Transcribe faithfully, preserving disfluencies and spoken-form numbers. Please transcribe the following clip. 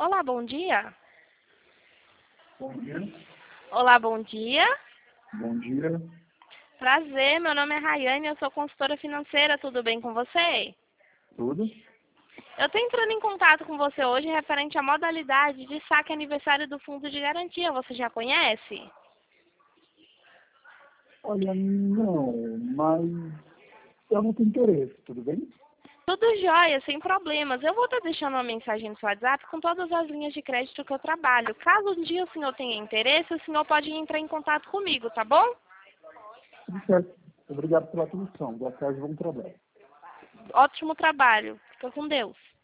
Olá, bom dia. Bom dia. Olá, bom dia. Bom dia. Prazer, meu nome é Rayane, eu sou consultora financeira, tudo bem com você? Tudo? Eu estou entrando em contato com você hoje referente à modalidade de saque aniversário do Fundo de Garantia, você já conhece? Olha, não, mas eu não tenho interesse, tudo bem? Tudo jóia, sem problemas. Eu vou estar deixando uma mensagem no seu WhatsApp com todas as linhas de crédito que eu trabalho. Caso um dia o senhor tenha interesse, o senhor pode entrar em contato comigo, tá bom? Tudo certo. Obrigado pela atenção. Boa tarde, bom trabalho. Ótimo trabalho. Fica com Deus.